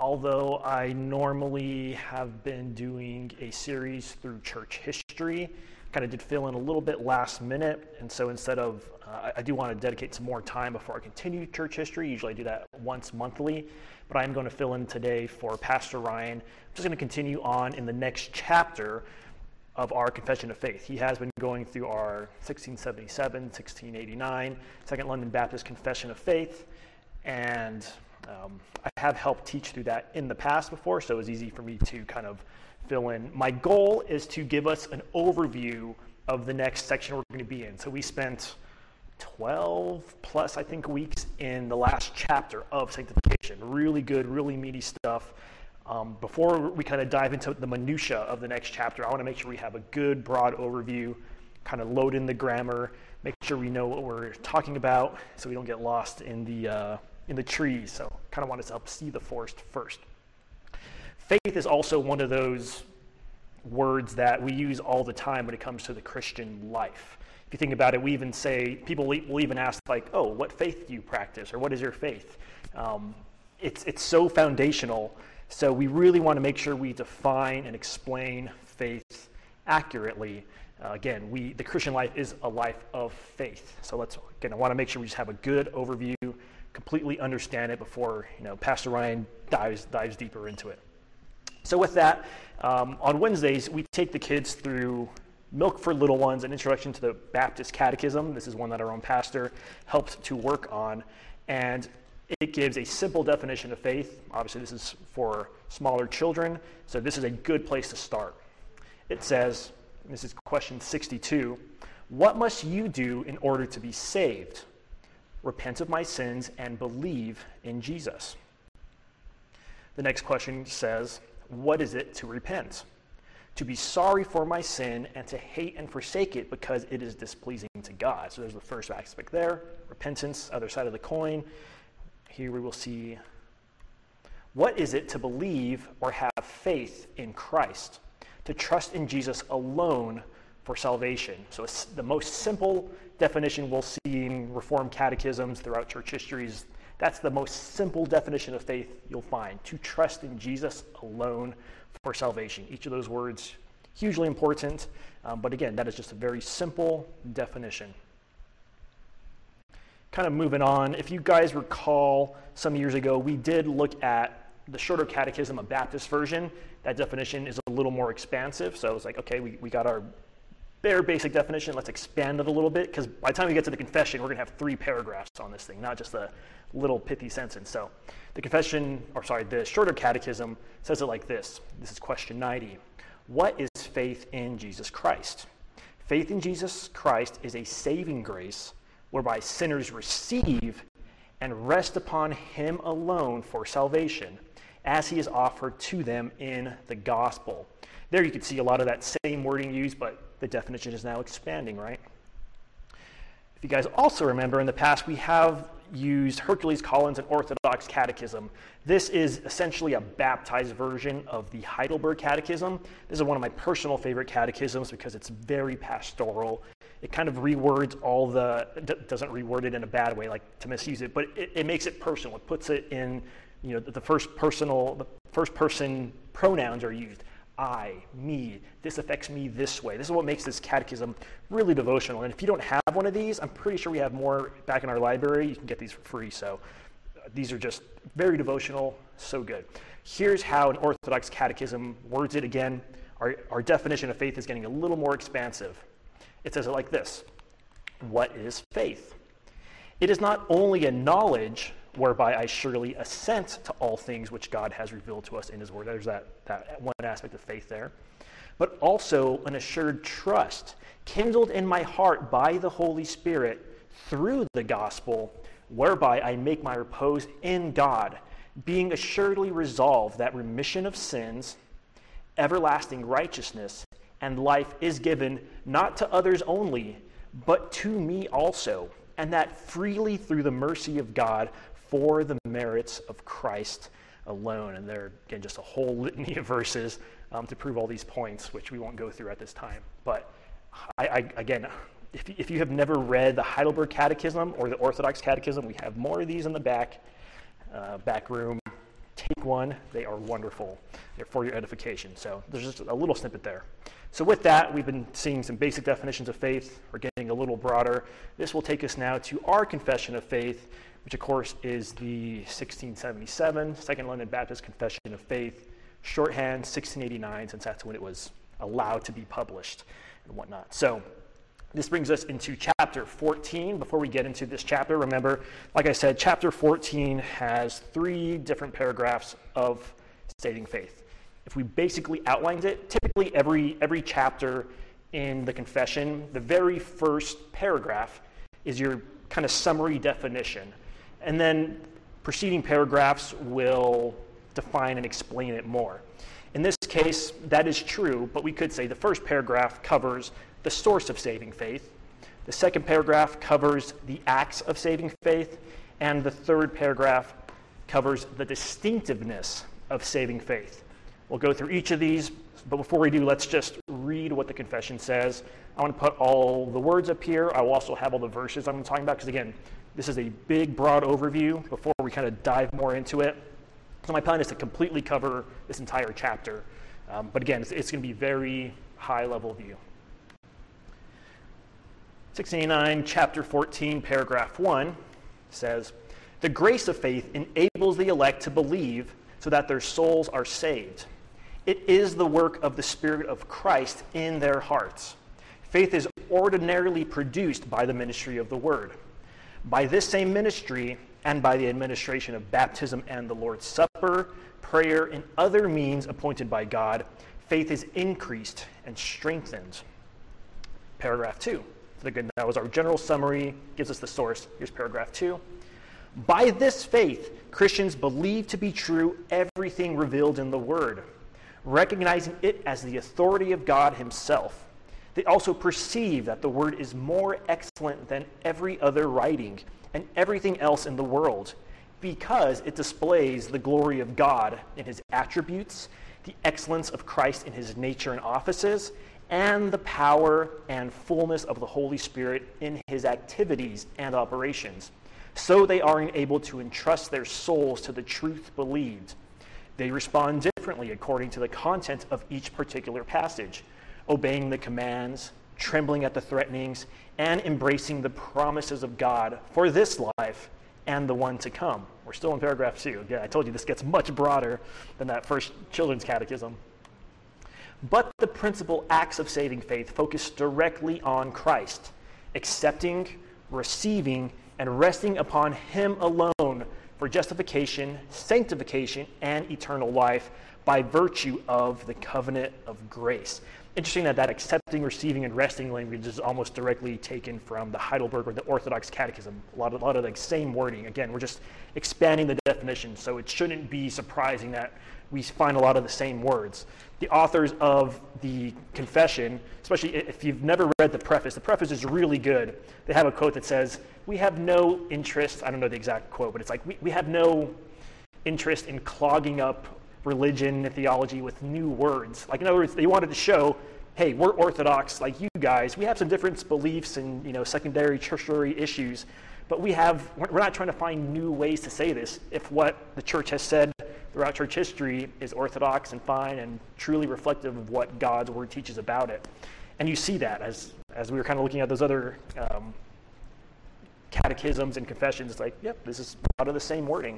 Although I normally have been doing a series through church history, kind of did fill in a little bit last minute, and so instead of, I do want to dedicate some more time before I continue church history. Usually I do that once monthly, but I'm going to fill in today for Pastor Ryan. I'm just going to continue on in the next chapter of our Confession of Faith. He has been going through our 1677, 1689, Second London Baptist Confession of Faith, and I have helped teach through that in the past before, so it was easy for me to kind of fill in. My goal is to give us an overview of the next section we're going to be in. So we spent 12 plus, I think, weeks in the last chapter of sanctification. Really good, really meaty stuff. Before we kind of dive into the minutia of the next chapter, I want to make sure we have a good, broad overview, kind of load in the grammar, make sure we know what we're talking about so we don't get lost in the trees. So kind of want us to help see the forest first. Faith is also one of those words that we use all the time when it comes to the Christian life. If you think about it, we even say, people will even ask like, oh, what faith do you practice? Or what is your faith? It's so foundational. So we really want to make sure we define and explain faith accurately. Again, the Christian life is a life of faith. So I want to make sure we just have a good overview, completely understand it before Pastor Ryan dives deeper into it. So with that, on Wednesdays, we take the kids through Milk for Little Ones, an introduction to the Baptist Catechism. This is one that our own pastor helped to work on, and it gives a simple definition of faith. Obviously, this is for smaller children, so this is a good place to start. It says, this is question 62, what must you do in order to be saved? Repent of my sins and believe in Jesus. The next question says, what is it to repent? To be sorry for my sin and to hate and forsake it because it is displeasing to God. So there's the first aspect there, repentance, other side of the coin. Here we will see, what is it to believe or have faith in Christ? To trust in Jesus alone for salvation. So it's the most simple definition we'll see in Reformed catechisms throughout church histories. That's the most simple definition of faith you'll find, to trust in Jesus alone for salvation. Each of those words, hugely important, but again, that is just a very simple definition. Kind of moving on, if you guys recall, some years ago, we did look at the Shorter Catechism, a Baptist version. That definition is a little more expansive, so it's like, okay, we got our bare basic definition, let's expand it a little bit, because by the time we get to the confession, we're going to have 3 paragraphs on this thing, not just a little pithy sentence. So the Shorter Catechism says it like this. This is question 90. What is faith in Jesus Christ? Faith in Jesus Christ is a saving grace whereby sinners receive and rest upon him alone for salvation, as he is offered to them in the gospel. There you can see a lot of that same wording used, but the definition is now expanding, right? If you guys also remember, in the past we have used Hercules Collins and Orthodox Catechism. This is essentially a baptized version of the Heidelberg Catechism. This is one of my personal favorite catechisms because it's very pastoral. It kind of rewords doesn't reword it in a bad way, like to misuse it, but it makes it personal. It puts it in, the first person pronouns are used. I, me, this affects me this way. This is what makes this catechism really devotional. And if you don't have one of these, I'm pretty sure we have more back in our library. You can get these for free. So these are just very devotional, so good. Here's how an Orthodox catechism words it again. Our definition of faith is getting a little more expansive. It says it like this. What is faith? It is not only a knowledge whereby I surely assent to all things which God has revealed to us in his word. There's that one aspect of faith there. But also an assured trust, kindled in my heart by the Holy Spirit through the gospel, whereby I make my repose in God, being assuredly resolved that remission of sins, everlasting righteousness, and life is given not to others only, but to me also, and that freely through the mercy of God for the merits of Christ alone. And there, again, just a whole litany of verses to prove all these points, which we won't go through at this time. But again, if you have never read the Heidelberg Catechism or the Orthodox Catechism, we have more of these in the back room. Take one, they are wonderful. They're for your edification. So there's just a little snippet there. So with that, we've been seeing some basic definitions of faith. We're getting a little broader. This will take us now to our confession of faith, which of course is the 1677 Second London Baptist Confession of Faith, shorthand 1689, since that's when it was allowed to be published and whatnot. So this brings us into chapter 14. Before we get into this chapter, remember, like I said, chapter 14 has 3 different paragraphs of saving faith. If we basically outlined it, typically every chapter in the confession, the very first paragraph is your kind of summary definition. And then preceding paragraphs will define and explain it more. In this case, that is true, but we could say the first paragraph covers the source of saving faith. The second paragraph covers the acts of saving faith. And the third paragraph covers the distinctiveness of saving faith. We'll go through each of these, but before we do, let's just read what the confession says. I want to put all the words up here. I will also have all the verses I'm talking about, because again, this is a big, broad overview before we kind of dive more into it. So my plan is to completely cover this entire chapter. But again, it's going to be very high-level view. 1689, chapter 14, paragraph 1 says, "The grace of faith enables the elect to believe so that their souls are saved. It is the work of the Spirit of Christ in their hearts. Faith is ordinarily produced by the ministry of the Word. By this same ministry, and by the administration of baptism and the Lord's Supper, prayer, and other means appointed by God, faith is increased and strengthened." Paragraph 2. That was our general summary, gives us the source. Here's paragraph 2. "By this faith, Christians believe to be true everything revealed in the Word, recognizing it as the authority of God Himself. They also perceive that the Word is more excellent than every other writing and everything else in the world, because it displays the glory of God in His attributes, the excellence of Christ in His nature and offices, and the power and fullness of the Holy Spirit in His activities and operations. So they are enabled to entrust their souls to the truth believed. They respond differently according to the content of each particular passage, obeying the commands, trembling at the threatenings, and embracing the promises of God for this life and the one to come." We're still in paragraph 2. Yeah, I told you this gets much broader than that first children's catechism. "But the principal acts of saving faith focus directly on Christ, accepting, receiving, and resting upon Him alone for justification, sanctification, and eternal life by virtue of the covenant of grace." Interesting that accepting, receiving, and resting language is almost directly taken from the Heidelberg or the Orthodox Catechism. A lot of the same wording. Again, we're just expanding the definition, so it shouldn't be surprising that we find a lot of the same words. The authors of the confession, especially if you've never read the preface is really good. They have a quote that says, "We have no interest," I don't know the exact quote, but it's like, we have no interest in clogging up religion and theology with new words. Like, in other words, they wanted to show, hey, we're Orthodox like you guys. We have some different beliefs and secondary, tertiary issues, but we're not trying to find new ways to say this. If what the church has said throughout church history is orthodox and fine and truly reflective of what God's word teaches about it. And you see that as we were kind of looking at those other catechisms and confessions. It's like, yep, this is a lot of the same wording.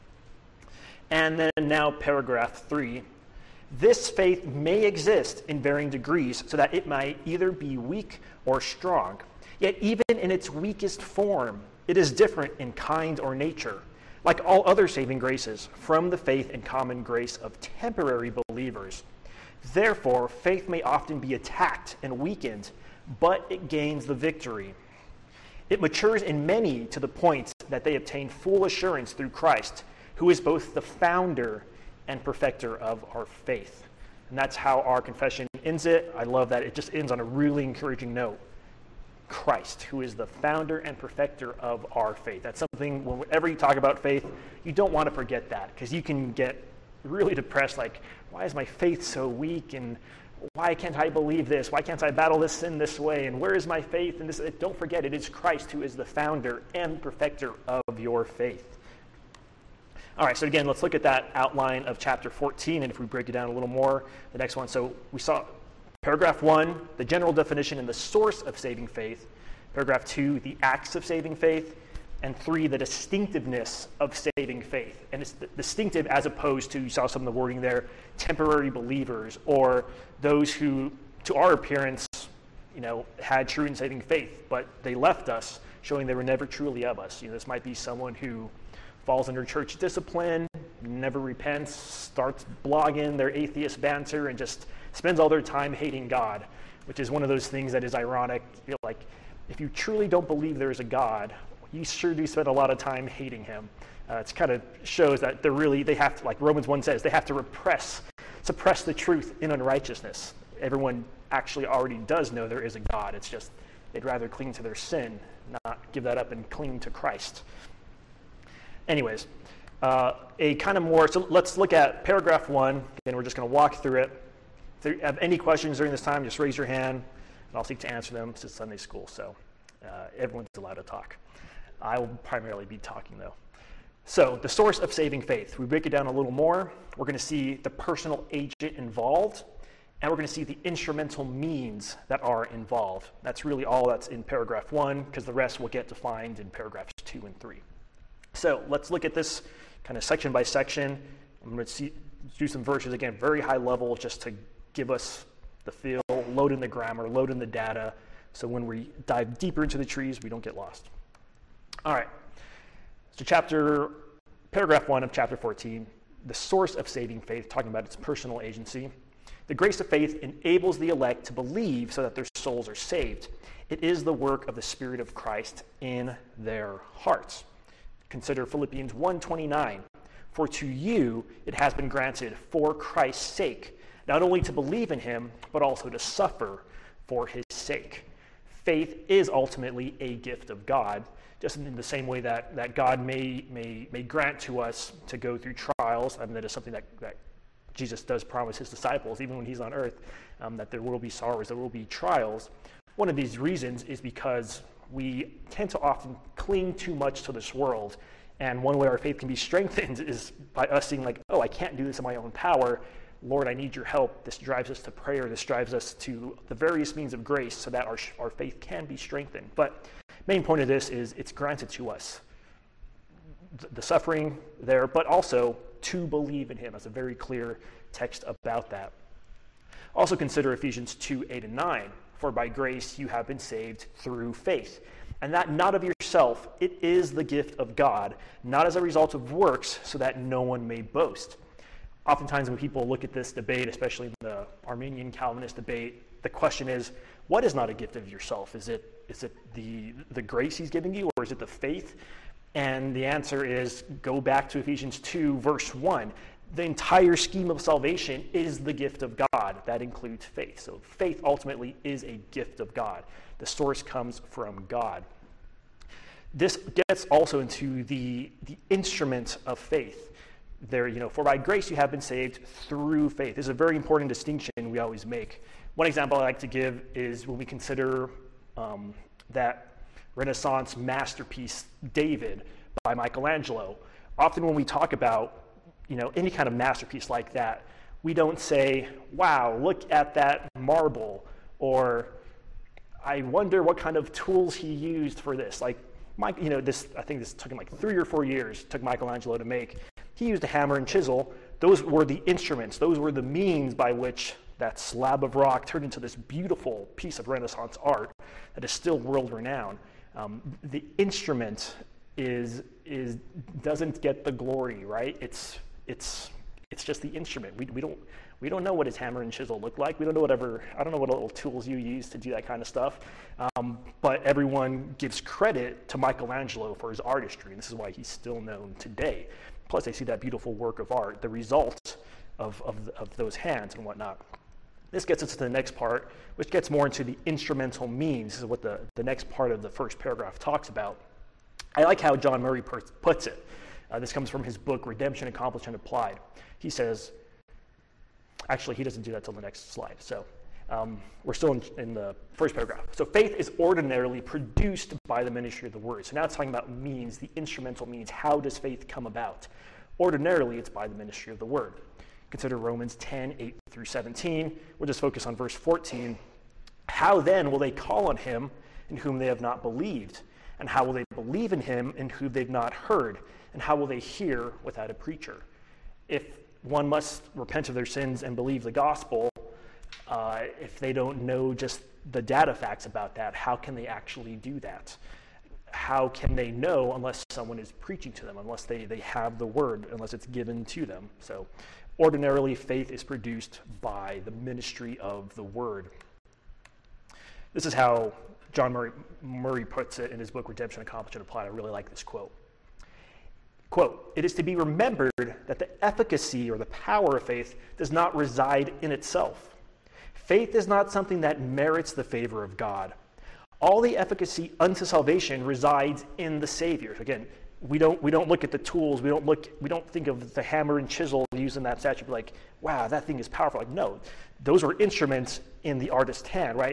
And then now paragraph 3. "This faith may exist in varying degrees so that it might either be weak or strong. Yet even in its weakest form, it is different in kind or nature, like all other saving graces, from the faith and common grace of temporary believers. Therefore, faith may often be attacked and weakened, but it gains the victory. It matures in many to the point that they obtain full assurance through Christ, who is both the founder and perfecter of our faith." And that's how our confession ends it. I love that it just ends on a really encouraging note. Christ, who is the founder and perfecter of our faith. That's something, whenever you talk about faith, you don't want to forget that, because you can get really depressed, like, why is my faith so weak, and why can't I believe this? Why can't I battle this sin this way? And where is my faith? And this, don't forget, it is Christ who is the founder and perfecter of your faith. All right, so again, let's look at that outline of chapter 14, and if we break it down a little more, the next one. So we saw paragraph 1, the general definition and the source of saving faith. Paragraph 2, the acts of saving faith. And 3, the distinctiveness of saving faith. And it's distinctive as opposed to, you saw some of the wording there, temporary believers, or those who, to our appearance, had true and saving faith, but they left us, showing they were never truly of us. This might be someone who falls under church discipline, never repents, starts blogging their atheist banter, and just spends all their time hating God, which is one of those things that is ironic. Like, if you truly don't believe there is a God, you sure do spend a lot of time hating him. It kind of shows that they have to, like Romans 1 says, they have to suppress the truth in unrighteousness. Everyone actually already does know there is a God. It's just they'd rather cling to their sin, not give that up and cling to Christ. Anyways, so let's look at paragraph 1. Again, we're just going to walk through it. If you have any questions during this time, just raise your hand, and I'll seek to answer them. It's Sunday school, so everyone's allowed to talk. I will primarily be talking, though. So the source of saving faith. We break it down a little more. We're going to see the personal agent involved, and we're going to see the instrumental means that are involved. That's really all that's in paragraph 1, because the rest will get defined in paragraphs 2 and 3. So let's look at this kind of section by section. I'm going to do some verses, again, very high level, just to give us the feel, load in the grammar, load in the data, so when we dive deeper into the trees, we don't get lost. All right, so paragraph 1 of chapter 14, the source of saving faith, talking about its personal agency. The grace of faith enables the elect to believe so that their souls are saved. It is the work of the Spirit of Christ in their hearts. Consider Philippians 1:29. For to you it has been granted for Christ's sake, not only to believe in him, but also to suffer for his sake. Faith is ultimately a gift of God, just in the same way that God may grant to us to go through trials. I mean, that is something that Jesus does promise his disciples, even when he's on earth, that there will be sorrows, there will be trials. One of these reasons is because we tend to often cling too much to this world, and one way our faith can be strengthened is by us seeing like, oh, I can't do this in my own power. Lord, I need your help. This drives us to prayer. This drives us to the various means of grace so that our faith can be strengthened. But main point of this is it's granted to us. The suffering there, but also to believe in him. That's a very clear text about that. Also consider Ephesians 2:8 and 9. For by grace you have been saved through faith. And that not of yourself, it is the gift of God, not as a result of works, so that no one may boast. Oftentimes when people look at this debate, especially in the Arminian Calvinist debate, the question is, what is not a gift of yourself? Is it the grace he's giving you, or is it the faith? And the answer is, go back to Ephesians 2, verse 1. The entire scheme of salvation is the gift of God. That includes faith. So faith ultimately is a gift of God. The source comes from God. This gets also into the instrument of faith. There, for by grace you have been saved through faith. This is a very important distinction we always make. One example I like to give is when we consider that Renaissance masterpiece, David, by Michelangelo. Often when we talk about any kind of masterpiece like that, we don't say, wow, look at that marble, or I wonder what kind of tools he used for this. Like, I think this took him like 3 or 4 years, took Michelangelo to make. He used a hammer and chisel. Those were the instruments. Those were the means by which that slab of rock turned into this beautiful piece of Renaissance art that is still world-renowned. The instrument doesn't get the glory, right? It's just the instrument. We don't know what his hammer and chisel look like. I don't know what little tools you use to do that kind of stuff. But everyone gives credit to Michelangelo for his artistry, and this is why he's still known today. Plus, they see that beautiful work of art, the result of those hands and whatnot. This gets us to the next part, which gets more into the instrumental means. This is what the next part of the first paragraph talks about. I like how John Murray puts it. This comes from his book, Redemption Accomplished and Applied. He says, actually, he doesn't do that till the next slide. So we're still in the first paragraph. So faith is ordinarily produced by the ministry of the word. So now it's talking about means, the instrumental means. How does faith come about? Ordinarily, it's by the ministry of the word. Consider Romans 10, 8 through 17. We'll just focus on verse 14. How then will they call on him in whom they have not believed? And how will they believe in him in whom they've not heard? And how will they hear without a preacher? If one must repent of their sins and believe the gospel, if they don't know just the data facts about that, how can they actually do that? How can they know unless someone is preaching to them, unless they have the word, unless it's given to them? So ordinarily, faith is produced by the ministry of the word. This is how John Murray puts it in his book, Redemption Accomplished and Applied. I really like this quote. Quote, "It is to be remembered that the efficacy or the power of faith does not reside in itself. Faith is not something that merits the favor of God. All the efficacy unto salvation resides in the Savior." Again, we don't look at the tools. We don't think of the hammer and chisel used in that statue. Be like, wow, that thing is powerful. Like, no, those were instruments in the artist's hand, right?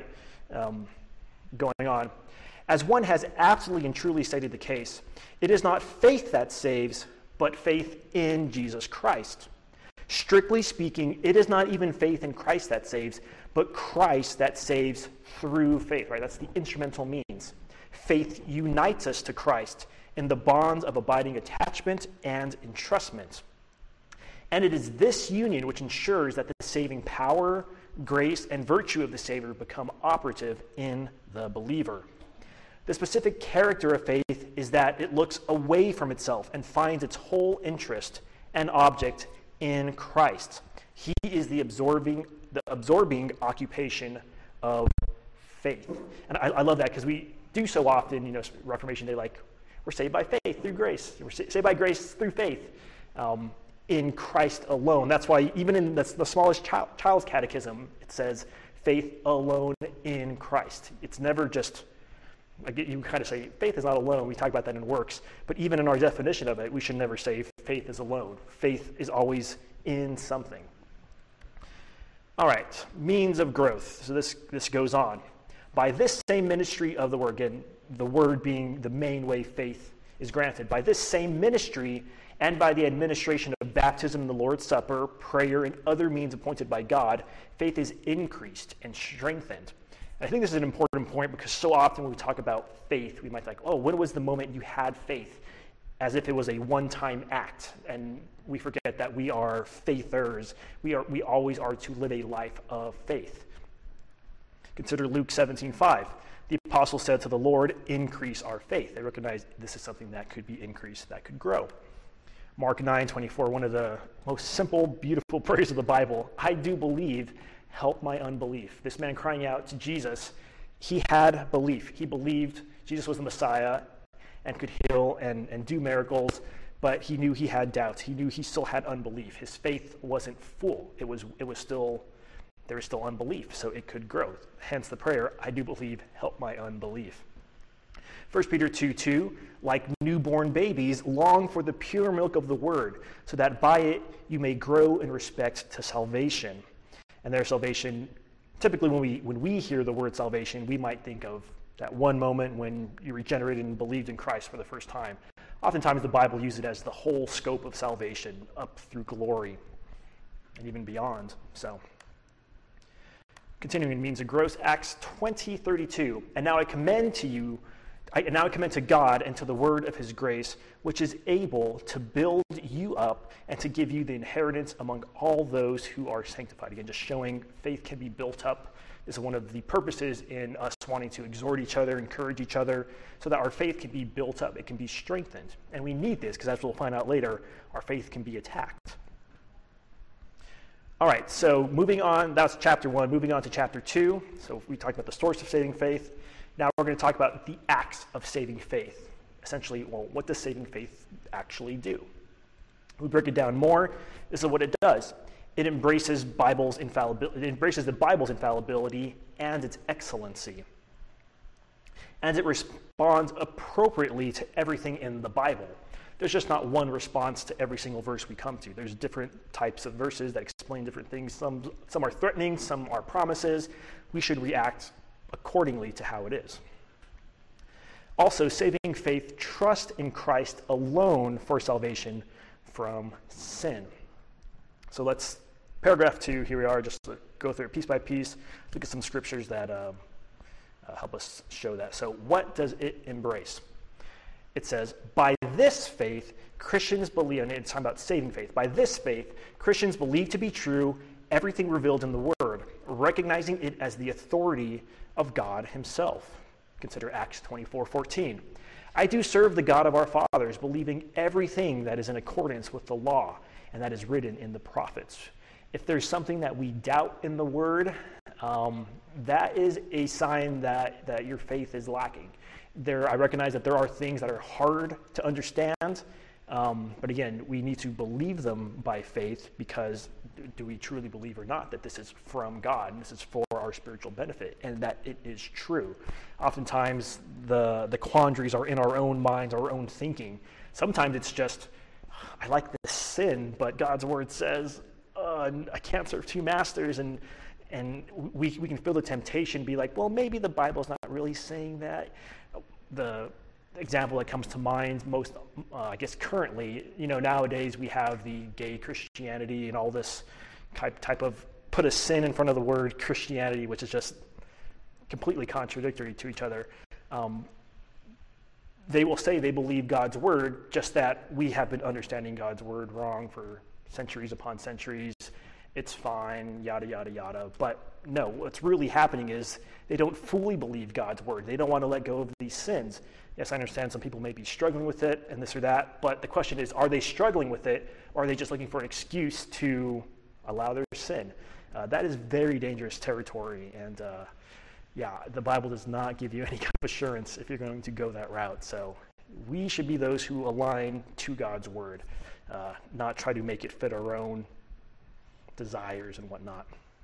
Going on. As one has absolutely and truly stated the case, it is not faith that saves, but faith in Jesus Christ. Strictly speaking, it is not even faith in Christ that saves, but Christ that saves through faith, right? That's the instrumental means. Faith unites us to Christ in the bonds of abiding attachment and entrustment. And it is this union which ensures that the saving power, grace, and virtue of the Savior become operative in the believer. The specific character of faith is that it looks away from itself and finds its whole interest and object in Christ. He is the absorbing occupation of faith. And I love that because we do so often, Reformation Day, like, we're saved by faith through grace. We're saved by grace through faith in Christ alone. That's why even in the smallest child's catechism, it says faith alone in Christ. It's never just, you kind of say faith is not alone. We talk about that in works. But even in our definition of it, we should never say faith is alone. Faith is always in something. All right, means of growth. So this goes on. By this same ministry of the word, again, the word being the main way faith is granted. By this same ministry and by the administration of baptism and the Lord's Supper, prayer, and other means appointed by God, faith is increased and strengthened. And I think this is an important point because so often when we talk about faith, we might think, oh, when was the moment you had faith? As if it was a one-time act. And we forget that we are faithers. We always are to live a life of faith. Consider Luke 17:5. The apostle said to the Lord, increase our faith. They recognized this is something that could be increased, that could grow. Mark 9:24, one of the most simple, beautiful prayers of the Bible. I do believe, help my unbelief. This man crying out to Jesus, he had belief. He believed Jesus was the Messiah and could heal and do miracles, but he knew he had doubts. He knew he still had unbelief. His faith wasn't full. There was still unbelief, so it could grow. Hence the prayer, I do believe, help my unbelief. 1 Peter 2:2, like newborn babies, long for the pure milk of the word, so that by it you may grow in respect to salvation. And their salvation, typically when we hear the word salvation, we might think of that one moment when you regenerated and believed in Christ for the first time. Oftentimes the Bible uses it as the whole scope of salvation up through glory and even beyond. So, continuing in means of growth, Acts 20:32. And now I commend to God and to the word of his grace, which is able to build you up and to give you the inheritance among all those who are sanctified. Again, just showing faith can be built up. This is one of the purposes in us wanting to exhort each other, encourage each other, so that our faith can be built up. It can be strengthened. And we need this because, as we'll find out later, our faith can be attacked. All right, so moving on, that's chapter 1. Moving on to chapter 2. So we talked about the source of saving faith. Now we're going to talk about the acts of saving faith. Essentially, well, what does saving faith actually do? We break it down more. This is what it does. It embraces the Bible's infallibility and its excellency. And it responds appropriately to everything in the Bible. There's just not one response to every single verse we come to. There's different types of verses that explain different things. Some are threatening, some are promises. We should react accordingly to how it is. Also, saving faith trusts in Christ alone for salvation from sin. So let's, paragraph 2, here we are, just to go through it piece by piece, look at some scriptures that help us show that. So what does it embrace? It says, by this faith, Christians believe, and it's talking about saving faith, by this faith, Christians believe to be true everything revealed in the Word, recognizing it as the authority of God himself. Consider Acts 24:14. I do serve the God of our fathers, believing everything that is in accordance with the law and that is written in the prophets. If there's something that we doubt in the Word, that is a sign that your faith is lacking. I recognize that there are things that are hard to understand, but again, we need to believe them by faith, because do we truly believe or not that this is from God and this is for our spiritual benefit and that it is true? Oftentimes the quandaries are in our own minds, our own thinking. Sometimes it's just, I like this sin, but God's word says I can't serve two masters, and we can feel the temptation, be like, well, maybe the Bible's not really saying that. The example that comes to mind most, I guess currently, nowadays we have the gay Christianity and all this type of put a sin in front of the word Christianity, which is just completely contradictory to each other. They will say they believe God's word, just that we have been understanding God's word wrong for centuries upon centuries. It's fine, yada, yada, yada. But no, what's really happening is they don't fully believe God's word. They don't want to let go of these sins. Yes, I understand some people may be struggling with it and this or that, but the question is, are they struggling with it, or are they just looking for an excuse to allow their sin? That is very dangerous territory, and the Bible does not give you any kind of assurance if you're going to go that route. So we should be those who align to God's word, not try to make it fit our own desires and whatnot.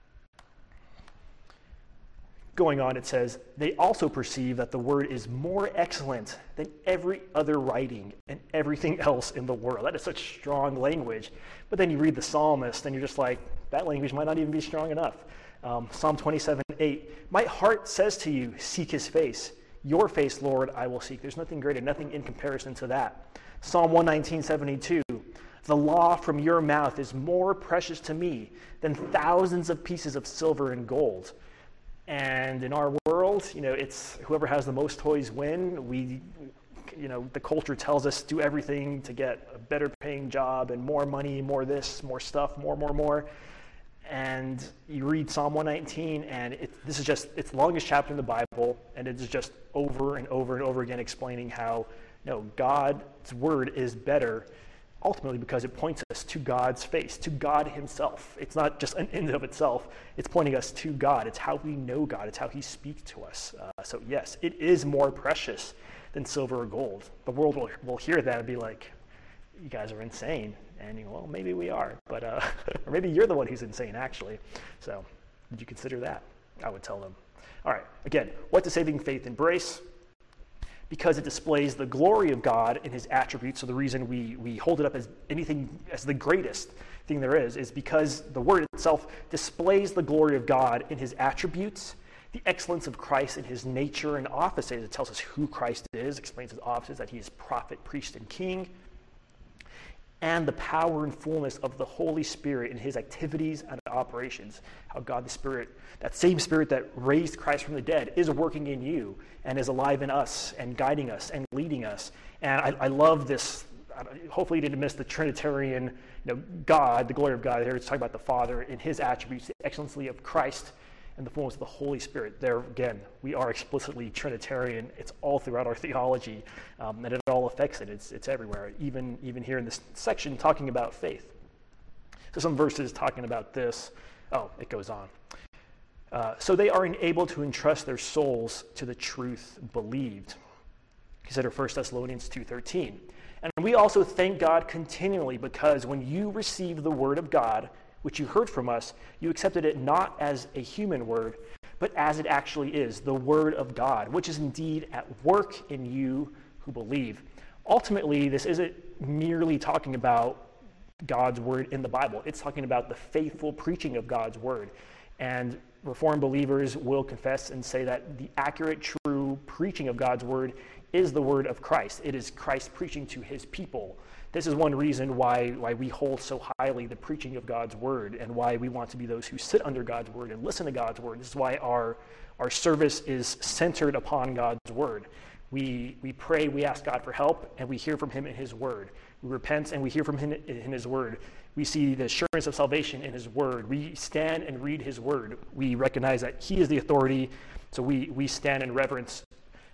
Going on, it says, they also perceive that the word is more excellent than every other writing and everything else in the world. That is such strong language. But then you read the psalmist and you're just like, that language might not even be strong enough. Psalm 27:8, my heart says to you, seek his face. Your face, Lord, I will seek. There's nothing greater, nothing in comparison to that. Psalm 119:72, the law from your mouth is more precious to me than thousands of pieces of silver and gold. And in our world, it's whoever has the most toys win. The culture tells us do everything to get a better paying job and more money, more this, more stuff, more. And you read Psalm 119, and this is just, it's the longest chapter in the Bible, and it is just over and over and over again explaining how, God's word is better, ultimately because it points us to God's face, to God himself. It's not just an end of itself. It's pointing us to God. It's how we know God. It's how he speaks to us. So yes, it is more precious than silver or gold. The world will hear that and be like, you guys are insane. And well, maybe we are, but or maybe you're the one who's insane, actually. So did you consider that? I would tell them. All right, again, what does saving faith embrace? Because it displays the glory of God in his attributes. So the reason we hold it up as the greatest thing there is because the word itself displays the glory of God in his attributes, the excellence of Christ in his nature and offices. It tells us who Christ is, explains his offices, that he is prophet, priest, and king, and the power and fullness of the Holy Spirit in his activities and operations. How God the Spirit, that same Spirit that raised Christ from the dead, is working in you and is alive in us and guiding us and leading us. And I love this. Hopefully you didn't miss the Trinitarian, God, the glory of God. Here it's talking about the Father in his attributes, the excellency of Christ, and the fullness of the Holy Spirit. There again, we are explicitly Trinitarian. It's all throughout our theology, and it all affects it. It's everywhere, even here in this section talking about faith. So some verses talking about this. Oh, it goes on. So they are enabled to entrust their souls to the truth believed. Consider 1 Thessalonians 2:13. And we also thank God continually because when you received the word of God, which you heard from us, you accepted it not as a human word, but as it actually is, the word of God, which is indeed at work in you who believe. Ultimately, this isn't merely talking about God's word in the Bible. It's talking about the faithful preaching of God's word. And Reformed believers will confess and say that the accurate, true preaching of God's word is the word of Christ. It is Christ preaching to his people. This is one reason why we hold so highly the preaching of God's word, and why we want to be those who sit under God's word and listen to God's word. This is why our service is centered upon God's word. We pray, we ask God for help, and we hear from him in his word. We repent and we hear from him in his word. We see the assurance of salvation in his word. We stand and read his word. We recognize that he is the authority, so we stand in reverence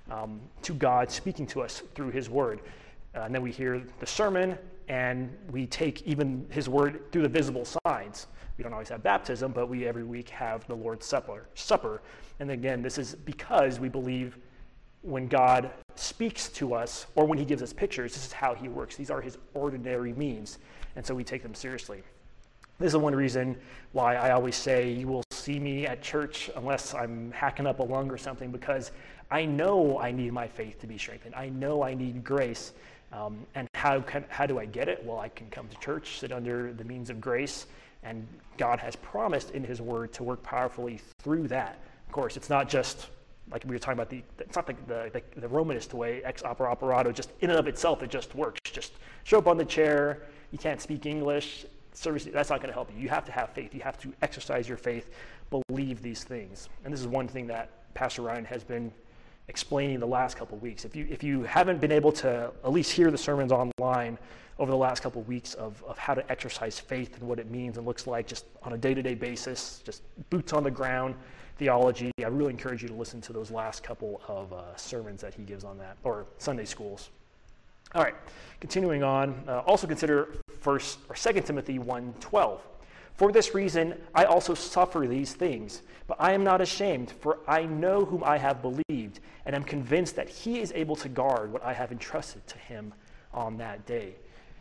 to God speaking to us through his word. And then we hear the sermon, and we take even his word through the visible signs. We don't always have baptism, but we every week have the Lord's Supper. And again, this is because we believe when God speaks to us, or when he gives us pictures, this is how he works. These are his ordinary means, and so we take them seriously. This is one reason why I always say you will see me at church unless I'm hacking up a lung or something, because I know I need my faith to be strengthened. I know I need grace. And how do I get it? Well, I can come to church, sit under the means of grace, and God has promised in his word to work powerfully through that. Of course, it's not just like we were talking about, it's not the Romanist way, ex opere operato, just in and of itself, it just works. Just show up on the chair, you can't speak English, service, that's not going to help you. You have to have faith. You have to exercise your faith, believe these things. And this is one thing that Pastor Ryan has been explaining the last couple of weeks. If you haven't been able to at least hear the sermons online over the last couple of weeks of how to exercise faith and what it means and looks like just on a day-to-day basis, just boots on the ground theology, I really encourage you to listen to those last couple of sermons that he gives on that, or Sunday schools. All right, continuing on, also consider 2 Timothy 1:12. For this reason, I also suffer these things, but I am not ashamed, for I know whom I have believed, and am convinced that he is able to guard what I have entrusted to him on that day.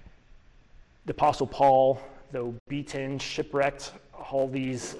The Apostle Paul, though beaten, shipwrecked, all these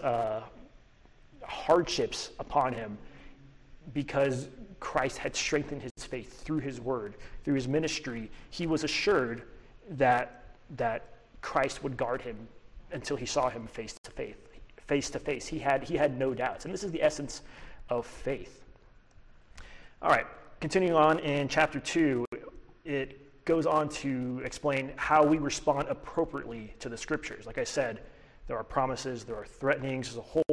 hardships upon him, because Christ had strengthened his faith through his word, through his ministry, he was assured that Christ would guard him until he saw him face to face. He had no doubts, and this is the essence of faith. All right, continuing on in chapter 2, it goes on to explain how we respond appropriately to the scriptures. Like I said, there are promises, there are threatenings,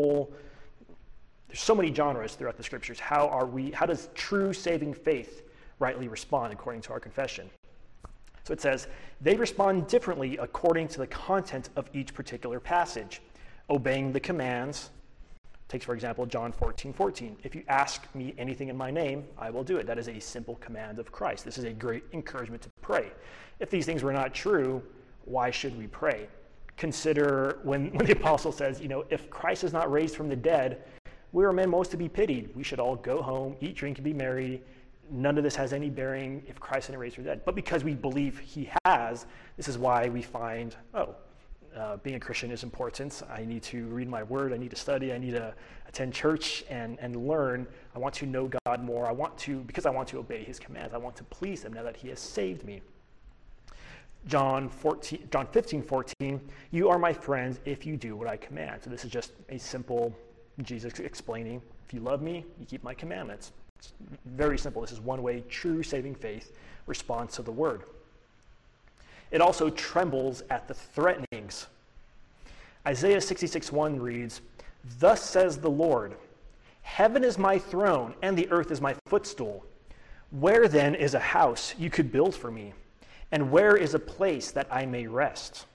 there's so many genres throughout the scriptures. How does true saving faith rightly respond according to our confession? So it says, they respond differently according to the content of each particular passage, obeying the commands. Takes, for example, John 14:14. If you ask me anything in my name, I will do it. That is a simple command of Christ. This is a great encouragement to pray. If these things were not true, why should we pray? Consider when the apostle says, if Christ is not raised from the dead, we are men most to be pitied. We should all go home, eat, drink, and be merry. None of this has any bearing if Christ isn't raised from the dead. But because we believe he has, this is why we find, being a Christian is important. I need to read my word. I need to study. I need to attend church and learn. I want to know God more. Because I want to obey his commands. I want to please him now that he has saved me. John 15:14, you are my friends if you do what I command. So this is just a simple Jesus explaining, if you love me, you keep my commandments. It's very simple. This is one way true saving faith responds to the word. It also trembles at the threatenings. Isaiah 66:1 reads, thus says the Lord, heaven is my throne and the earth is my footstool. Where then is a house you could build for me? And where is a place that I may rest?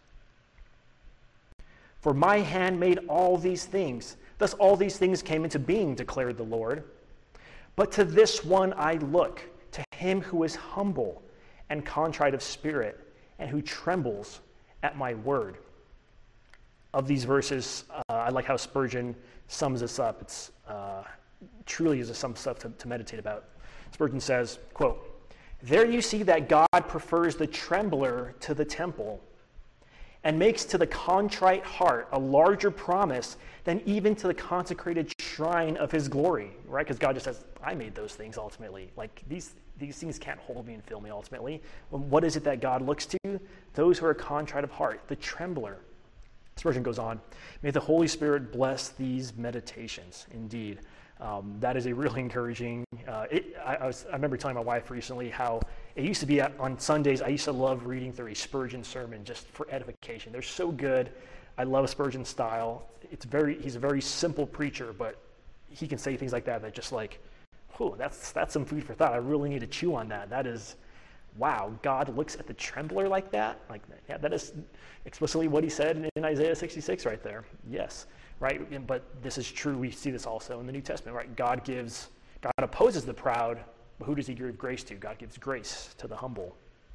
For my hand made all these things. Thus all these things came into being, declared the Lord. But to this one I look, to him who is humble and contrite of spirit, and who trembles at my word. Of these verses, I like how Spurgeon sums this up. It's truly is some stuff to meditate about. Spurgeon says, quote, there you see that God prefers the trembler to the temple, and makes to the contrite heart a larger promise than even to the consecrated shrine of his glory, right? Because God just says, I made those things ultimately. Like these things can't hold me and fill me ultimately. What is it that God looks to? Those who are contrite of heart, the trembler. Spurgeon goes on, may the Holy Spirit bless these meditations. Indeed, That is a really encouraging. I remember telling my wife recently how it used to be on Sundays. I used to love reading through a Spurgeon sermon just for edification. They're so good. I love Spurgeon's style. He's a very simple preacher, but he can say things like that just like, whew, that's some food for thought. I really need to chew on that. That is, wow, God looks at the trembler like that? Like, yeah, that is explicitly what he said in Isaiah 66 right there. Yes, right? But this is true. We see this also in the New Testament, right? God opposes the proud, but who does he give grace to? God gives grace to the humble.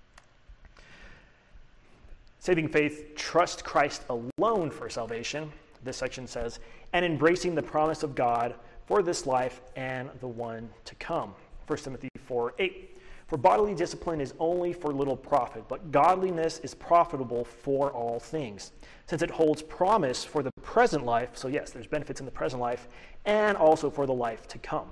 Saving faith, trust Christ alone for salvation, this section says, and embracing the promise of God for this life and the one to come. 1 Timothy 4:8. For bodily discipline is only for little profit, but godliness is profitable for all things, since it holds promise for the present life. So yes, there's benefits in the present life, and also for the life to come.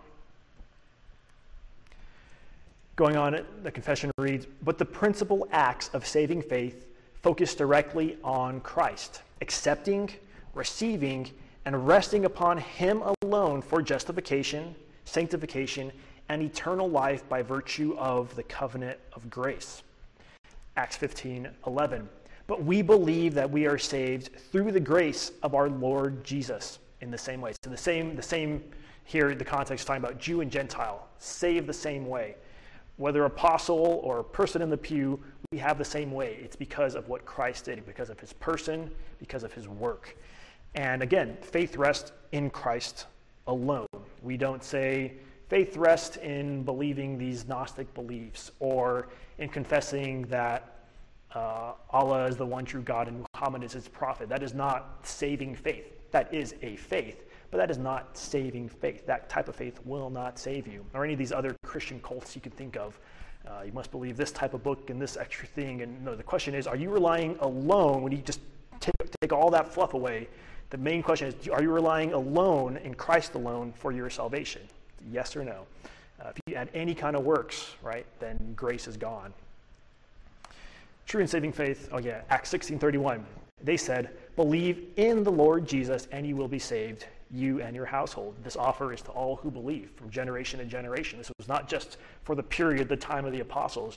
Going on, the confession reads, but the principal acts of saving faith focus directly on Christ, accepting, receiving, and resting upon him alone for justification, sanctification, and eternal life by virtue of the covenant of grace. Acts 15:11. But we believe that we are saved through the grace of our Lord Jesus in the same way. So the same here, the context is talking about Jew and Gentile, saved the same way. Whether apostle or person in the pew, we have the same way. It's because of what Christ did, because of his person, because of his work. And again, faith rests in Christ alone. We don't say faith rests in believing these Gnostic beliefs or in confessing that Allah is the one true God and Muhammad is his prophet. That is not saving faith. That is a faith, but that is not saving faith. That type of faith will not save you. Or any of these other Christian cults you can think of. You must believe this type of book and this extra thing. And no, the question is, are you relying alone when you just take all that fluff away? The main question is, are you relying alone in Christ alone for your salvation? Yes or no? If you add any kind of works, right, then grace is gone. True and saving faith, Acts 16:31. They said, believe in the Lord Jesus and you will be saved, you and your household. This offer is to all who believe from generation to generation. This was not just for the period, the time of the apostles,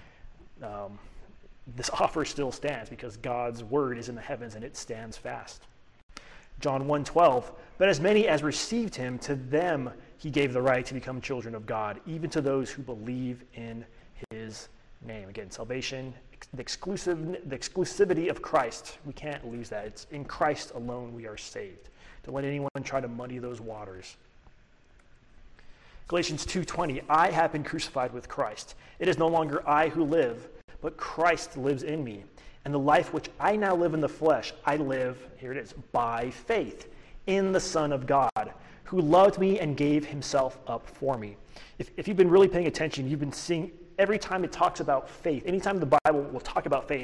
this offer still stands because God's word is in the heavens and it stands fast. John 1:12, but as many as received him, to them he gave the right to become children of God, even to those who believe in his name. Again, salvation, the exclusivity of Christ. We can't lose that. It's in Christ alone we are saved. Don't let anyone try to muddy those waters. Galatians 2:20, I have been crucified with Christ. It is no longer I who live, but Christ lives in me. And the life which I now live in the flesh, I live, here it is, by faith in the Son of God, who loved me and gave himself up for me. If you've been really paying attention, you've been seeing every time it talks about faith, anytime the Bible will talk about faith,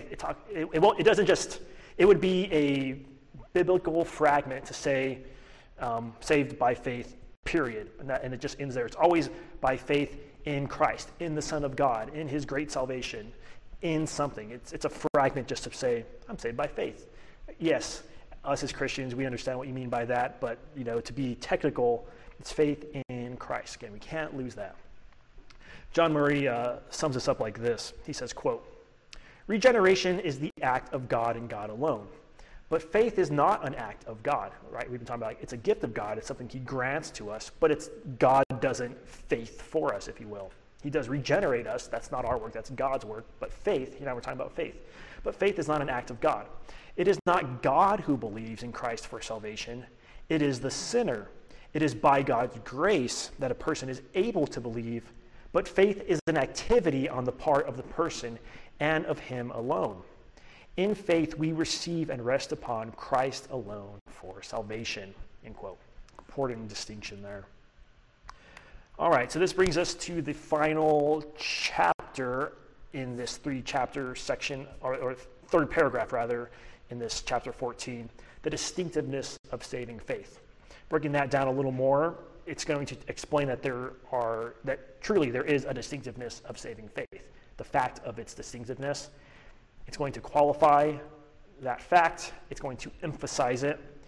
it would be a biblical fragment to say saved by faith, period. And it just ends there. It's always by faith in Christ, in the Son of God, in his great salvation, in something. It's a fragment just to say, I'm saved by faith. Yes, us as Christians, we understand what you mean by that, but to be technical, it's faith in Christ. Again, we can't lose that. John Murray sums this up like this. He says, quote, regeneration is the act of God and God alone. But faith is not an act of God, right? We've been talking about it's a gift of God. It's something he grants to us, but it's God doesn't faith for us, if you will. He does regenerate us. That's not our work. That's God's work. But faith, we're talking about faith. But faith is not an act of God. It is not God who believes in Christ for salvation. It is the sinner. It is by God's grace that a person is able to believe. But faith is an activity on the part of the person and of him alone. In faith, we receive and rest upon Christ alone for salvation, end quote. Important distinction there. All right, so this brings us to the final chapter in this three-chapter section, or third paragraph, rather, in this chapter 14, the distinctiveness of saving faith. Breaking that down a little more, it's going to explain that truly there is a distinctiveness of saving faith. The fact of its distinctiveness. It's going to qualify that fact. It's going to emphasize it.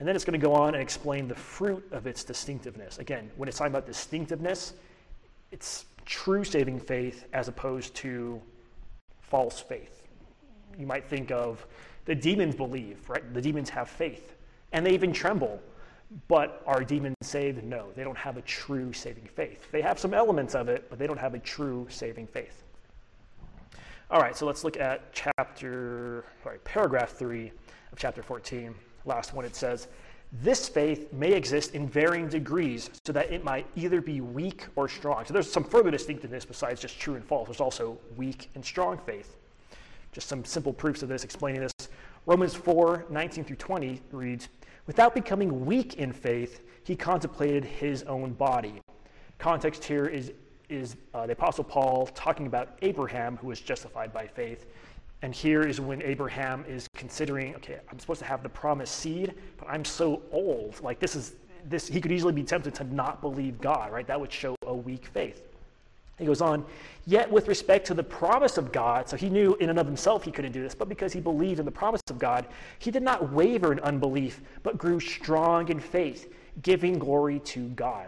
And then it's going to go on and explain the fruit of its distinctiveness. Again, when it's talking about distinctiveness, it's true saving faith as opposed to false faith. You might think of the demons believe, right? The demons have faith, and they even tremble. But are demons saved? No, they don't have a true saving faith. They have some elements of it, but they don't have a true saving faith. All right, so let's look at paragraph 3 of chapter 14. Last one, it says, this faith may exist in varying degrees so that it might either be weak or strong. So there's some further distinctiveness besides just true and false. There's also weak and strong faith. Just some simple proofs of this, explaining this. Romans 4:19-20 reads, without becoming weak in faith, he contemplated his own body. Context here is the Apostle Paul talking about Abraham, who was justified by faith. And here is when Abraham is considering, okay, I'm supposed to have the promised seed, but I'm so old. Like this, he could easily be tempted to not believe God, right? That would show a weak faith. He goes on, yet with respect to the promise of God, so he knew in and of himself he couldn't do this, but because he believed in the promise of God, he did not waver in unbelief, but grew strong in faith, giving glory to God.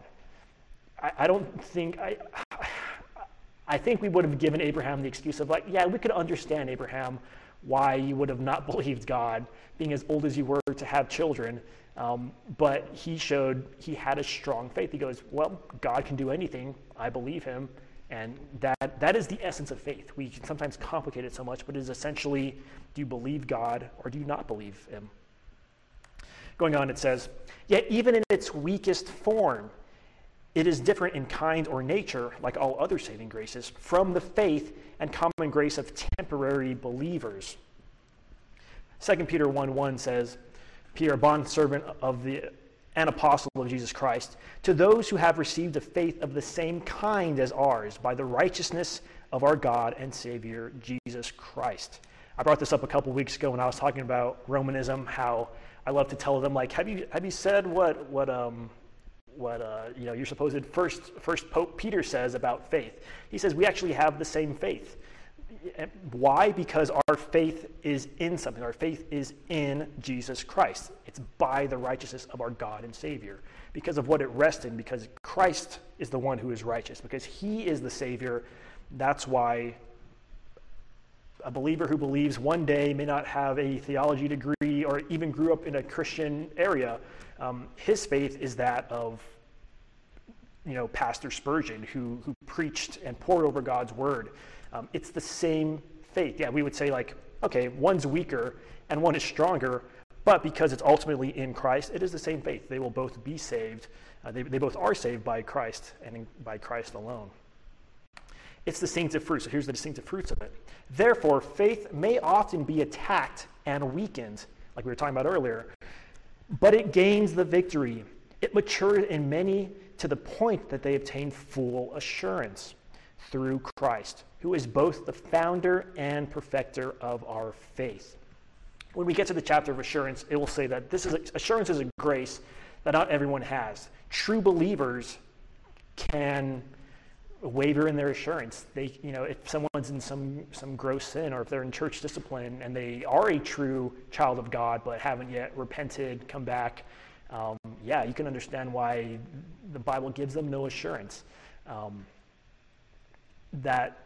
I think we would have given Abraham the excuse of like, yeah, we could understand, Abraham, why you would have not believed God, being as old as you were to have children. But he showed he had a strong faith. He goes, well, God can do anything. I believe him. And that is the essence of faith. We can sometimes complicate it so much, but it is essentially, do you believe God or do you not believe him? Going on, it says, yet even in its weakest form, it is different in kind or nature, like all other saving graces, from the faith and common grace of temporary believers. 2 Peter 1:1 says, Peter, a bondservant and apostle of Jesus Christ, to those who have received a faith of the same kind as ours, by the righteousness of our God and Savior, Jesus Christ. I brought this up a couple weeks ago when I was talking about Romanism, how I love to tell them, like, have you said what your supposed first Pope Peter says about faith? He says we actually have the same faith. Why? Because our faith is in something. Our faith is in Jesus Christ. It's by the righteousness of our God and Savior. Because of what it rests in, because Christ is the one who is righteous, because he is the Savior. That's why a believer who believes one day may not have a theology degree or even grew up in a Christian area, his faith is that of Pastor Spurgeon, who preached and poured over God's word. It's the same faith. Yeah, we would say like, okay, one's weaker and one is stronger, but because it's ultimately in Christ, it is the same faith. They will both be saved. They both are saved by Christ and by Christ alone. It's distinctive fruit. So here's the distinctive fruits of it. Therefore, faith may often be attacked and weakened, like we were talking about earlier, but it gains the victory. It matures in many to the point that they obtain full assurance through Christ, who is both the founder and perfecter of our faith. When we get to the chapter of assurance, it will say that assurance is a grace that not everyone has. True believers can waver in their assurance. If someone's in some gross sin, or if they're in church discipline and they are a true child of God but haven't yet repented, come back, you can understand why the Bible gives them no assurance. That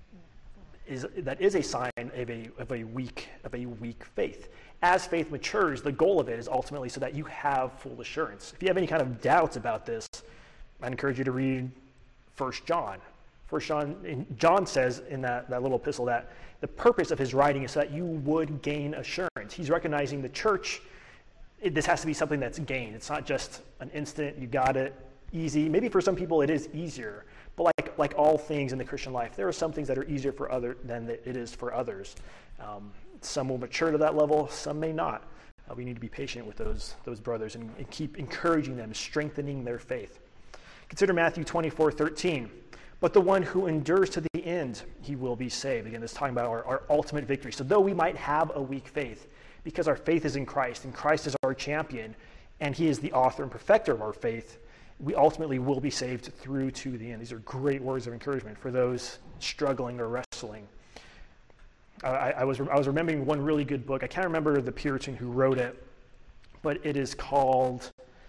is a sign of a weak faith. As faith matures, the goal of it is ultimately so that you have full assurance. If you have any kind of doubts about this, I encourage you to read 1 John. John says in that little epistle that the purpose of his writing is so that you would gain assurance. He's recognizing the church, this has to be something that's gained. It's not just an instant, you got it, easy. Maybe for some people it is easier, but like all things in the Christian life, there are some things that are easier for others than it is for others. Some will mature to that level, some may not. We need to be patient with those brothers and keep encouraging them, strengthening their faith. Consider Matthew 24:13. But the one who endures to the end, he will be saved. Again, this is talking about our ultimate victory. So though we might have a weak faith, because our faith is in Christ, and Christ is our champion, and he is the author and perfecter of our faith, we ultimately will be saved through to the end. These are great words of encouragement for those struggling or wrestling. I was remembering one really good book. I can't remember the Puritan who wrote it, but it is called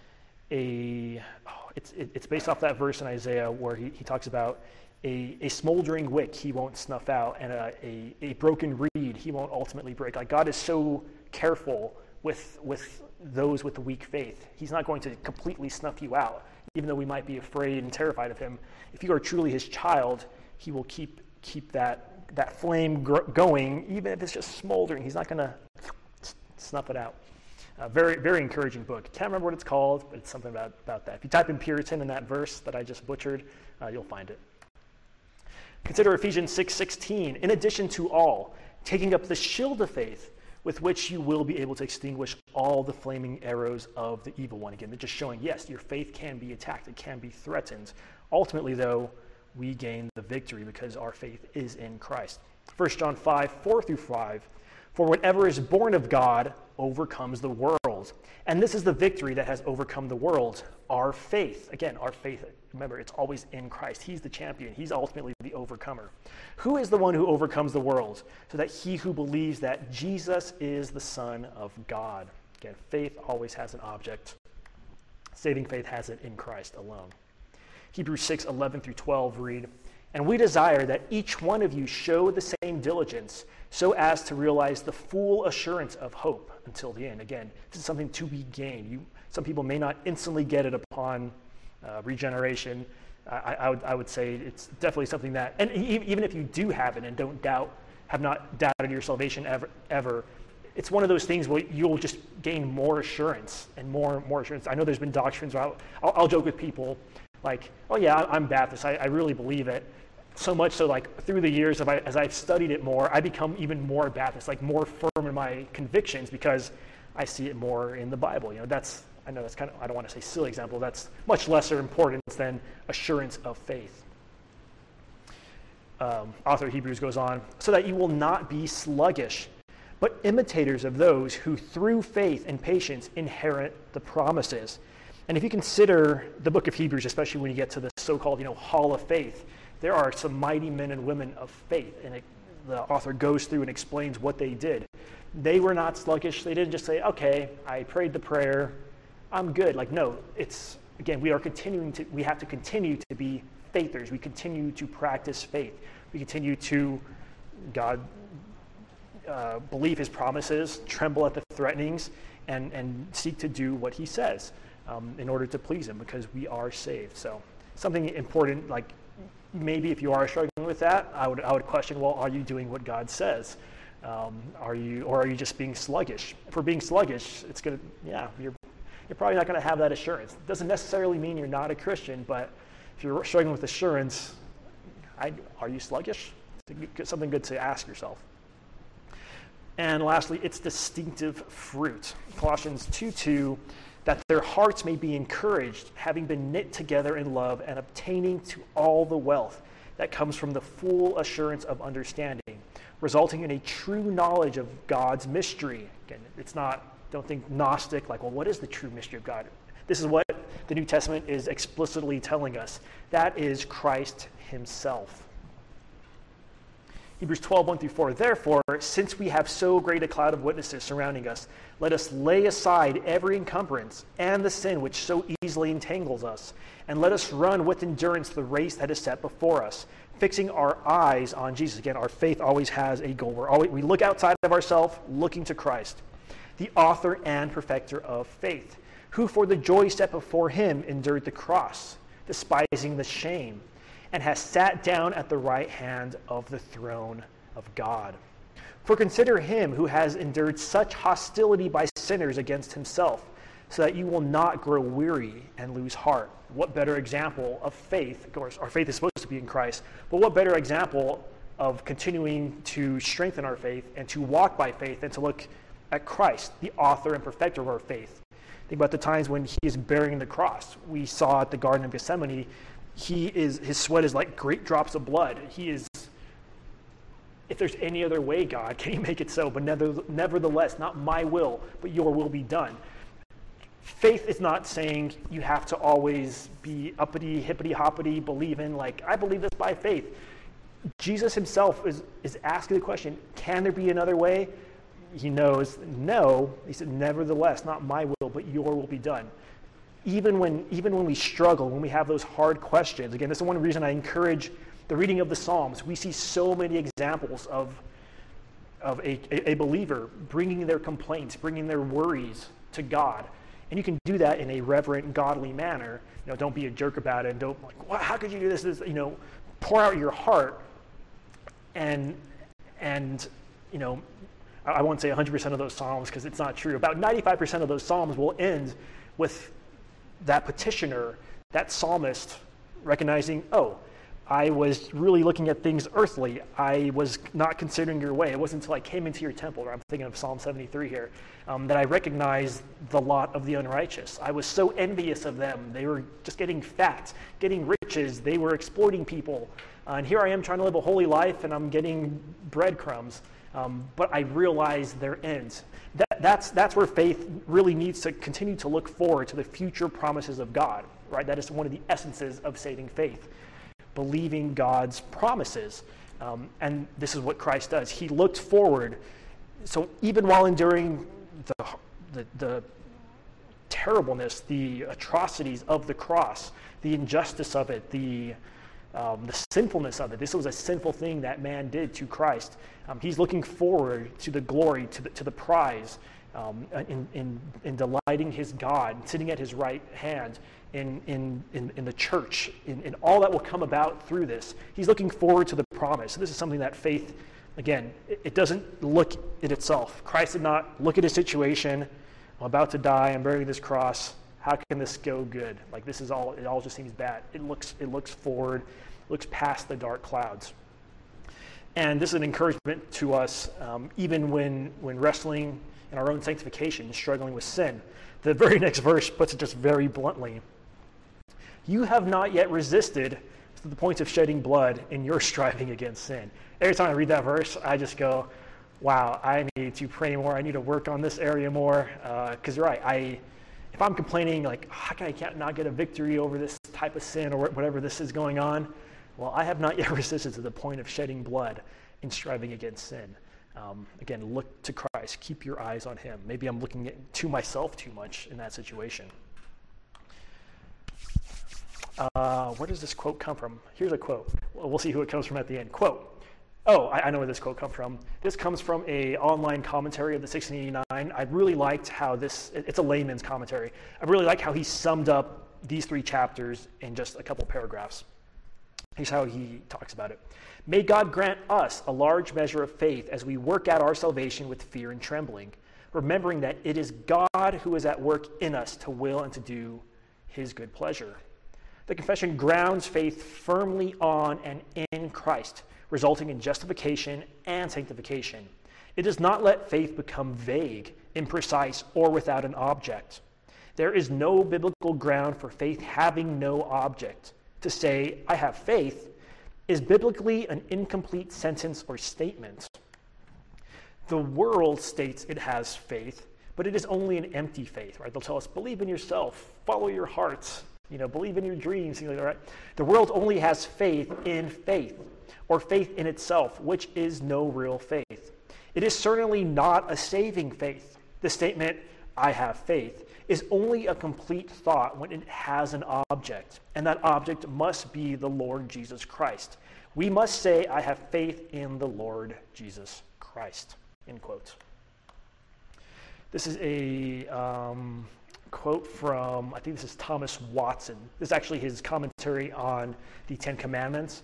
it's based off that verse in Isaiah where he talks about a smoldering wick he won't snuff out, and a broken reed he won't ultimately break. Like, God is so careful with those with the weak faith. He's not going to completely snuff you out, even though we might be afraid and terrified of him. If you are truly his child, he will keep that flame going, even if it's just smoldering. He's not going to snuff it out. Very, very encouraging book. Can't remember what it's called, but it's something about that. If you type in Puritan in that verse that I just butchered, you'll find it. Consider Ephesians 6:16. In addition to all, taking up the shield of faith, with which you will be able to extinguish all the flaming arrows of the evil one. Again, they're just showing, yes, your faith can be attacked. It can be threatened. Ultimately, though, we gain the victory because our faith is in Christ. 1 John 5:4-5. For whatever is born of God overcomes the world. And this is the victory that has overcome the world, our faith. Again, our faith, remember, it's always in Christ. He's the champion. He's ultimately the overcomer. Who is the one who overcomes the world? So that he who believes that Jesus is the Son of God. Again, faith always has an object. Saving faith has it in Christ alone. Hebrews 6:11-12 read, and we desire that each one of you show the same diligence so as to realize the full assurance of hope until the end. Again, this is something to be gained. Some people may not instantly get it upon regeneration. I would say it's definitely something that, and even if you do have it and have not doubted your salvation ever, it's one of those things where you'll just gain more assurance and more assurance. I know there's been doctrines where I'll joke with people like, oh yeah, I'm Baptist. I really believe it. So much so, like, through the years, as I've studied it more, I become even more Baptist, like more firm in my convictions because I see it more in the Bible. I know that's kind of, I don't want to say silly example, that's much lesser importance than assurance of faith. Author of Hebrews goes on, so that you will not be sluggish, but imitators of those who through faith and patience inherit the promises. And if you consider the book of Hebrews, especially when you get to the so-called, Hall of Faith, there are some mighty men and women of faith, and the author goes through and explains what they did. They were not sluggish. They didn't just say, okay, I prayed the prayer, I'm good. Like, no, it's, again, we have to continue to be faithers. We continue to practice faith. We continue to, believe his promises, tremble at the threatenings, and seek to do what he says in order to please him because we are saved. So something important, like, maybe if you are struggling with that, I would question, well, are you doing what God says? Are you just being sluggish? If we're being sluggish, you're probably not going to have that assurance. It doesn't necessarily mean you're not a Christian, but if you're struggling with assurance, are you sluggish? It's something good to ask yourself. And lastly, it's distinctive fruit. Colossians 2:2, that their hearts may be encouraged, having been knit together in love and obtaining to all the wealth that comes from the full assurance of understanding, resulting in a true knowledge of God's mystery. Again, it's not, don't think Gnostic, like, well, what is the true mystery of God? This is what the New Testament is explicitly telling us. That is Christ himself. Hebrews 12:1-4, therefore, since we have so great a cloud of witnesses surrounding us, let us lay aside every encumbrance and the sin which so easily entangles us, and let us run with endurance the race that is set before us, fixing our eyes on Jesus. Again, our faith always has a goal. We look outside of ourselves, looking to Christ, the author and perfecter of faith, who for the joy set before him endured the cross, despising the shame, and has sat down at the right hand of the throne of God. For consider him who has endured such hostility by sinners against himself, so that you will not grow weary and lose heart. What better example of faith? Of course, our faith is supposed to be in Christ, but what better example of continuing to strengthen our faith and to walk by faith and to look at Christ, the author and perfecter of our faith. Think about the times when he is bearing the cross. We saw at the Garden of Gethsemane, his sweat is like great drops of blood. He is, if there's any other way, God, can you make it so? But nevertheless, not my will, but your will be done. Faith is not saying you have to always be uppity, hippity-hoppity, believe in, like, I believe this by faith. Jesus himself is asking the question, can there be another way? he knows, no, he said, nevertheless, not my will, but your will be done. Even when we struggle, when we have those hard questions, again, this is one reason I encourage the reading of the Psalms. We see so many examples of a believer bringing their complaints, bringing their worries to God. And you can do that in a reverent, godly manner. Don't be a jerk about it. And don't how could you do this? Pour out your heart. And I won't say 100% of those Psalms because it's not true. About 95% of those Psalms will end with that petitioner, that psalmist, recognizing, oh, I was really looking at things earthly. I was not considering your way. It wasn't until I came into your temple, or I'm thinking of Psalm 73 here, that I recognized the lot of the unrighteous. I was so envious of them. They were just getting fat, getting riches. They were exploiting people. And here I am trying to live a holy life, and I'm getting breadcrumbs. But I realize their end. That's where faith really needs to continue to look forward to the future promises of God, right? That is one of the essences of saving faith, believing God's promises. And this is what Christ does. He looked forward. So even while enduring the terribleness, the atrocities of the cross, the injustice of it, the sinfulness of it. This was a sinful thing that man did to Christ. He's looking forward to the glory, to the prize, in delighting his God, sitting at his right hand in the church, in all that will come about through this. He's looking forward to the promise. So this is something that faith, again, it doesn't look at itself. Christ did not look at his situation. I'm about to die. I'm bearing this cross. How can this go good? This is all. It all just seems bad. It looks forward, looks past the dark clouds, and this is an encouragement to us, even when wrestling in our own sanctification, struggling with sin. The very next verse puts it just very bluntly: "You have not yet resisted to the point of shedding blood in your striving against sin." Every time I read that verse, I just go, "Wow, I need to pray more. I need to work on this area more." Because you're right. If I'm complaining, how can I not get a victory over this type of sin or whatever this is going on? Well, I have not yet resisted to the point of shedding blood in striving against sin. Again, look to Christ. Keep your eyes on him. Maybe I'm looking to myself too much in that situation. Where does this quote come from? Here's a quote. We'll see who it comes from at the end. Quote. Oh, I know where this quote comes from. This comes from an online commentary of the 1689. I really liked how it's a layman's commentary. I really like how he summed up these 3 chapters in just a couple paragraphs. Here's how he talks about it. "May God grant us a large measure of faith as we work out our salvation with fear and trembling, remembering that it is God who is at work in us to will and to do his good pleasure." The confession grounds faith firmly on and in Christ, resulting in justification and sanctification. It does not let faith become vague, imprecise, or without an object. There is no biblical ground for faith having no object. To say, "I have faith," is biblically an incomplete sentence or statement. The world states it has faith, but it is only an empty faith, right? They'll tell us, believe in yourself, follow your hearts, believe in your dreams, right? The world only has faith, or faith in itself, which is no real faith. It is certainly not a saving faith. The statement, "I have faith," is only a complete thought when it has an object, and that object must be the Lord Jesus Christ. We must say, "I have faith in the Lord Jesus Christ," end quote. This is a quote from, I think this is Thomas Watson. This is actually his commentary on the 10 Commandments.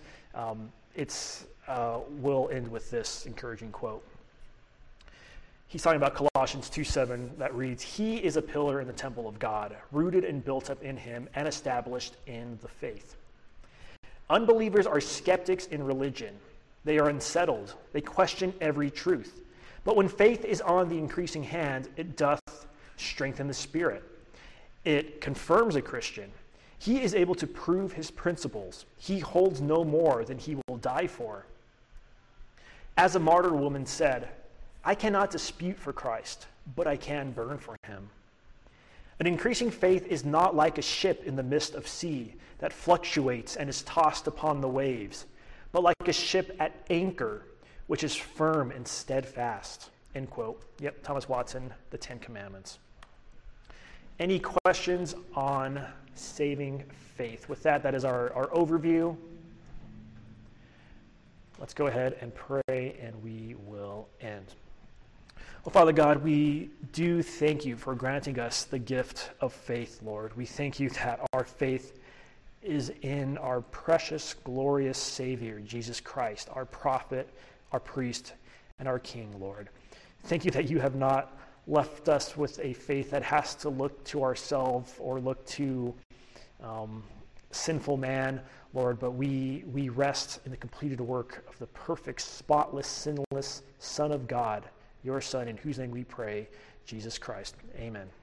We'll end with this encouraging quote. He's talking about Colossians 2:7 that reads, "He is a pillar in the temple of God, rooted and built up in him and established in the faith." Unbelievers are skeptics in religion. They are unsettled. They question every truth. But when faith is on the increasing hand, it doth strengthen the spirit. It confirms a Christian. He is able to prove his principles. He holds no more than he will die for. As a martyr woman said, "I cannot dispute for Christ, but I can burn for him." An increasing faith is not like a ship in the midst of sea that fluctuates and is tossed upon the waves, but like a ship at anchor, which is firm and steadfast. End quote. Yep, Thomas Watson, The Ten Commandments. Any questions on saving faith? With that, that is our overview. Let's go ahead and pray, and we will end. Well, Father God, we do thank you for granting us the gift of faith, Lord. We thank you that our faith is in our precious, glorious Savior, Jesus Christ, our prophet, our priest, and our King, Lord. Thank you that you have not left us with a faith that has to look to ourselves or look to sinful man, Lord, but we rest in the completed work of the perfect, spotless, sinless Son of God, your Son, in whose name we pray, Jesus Christ. Amen.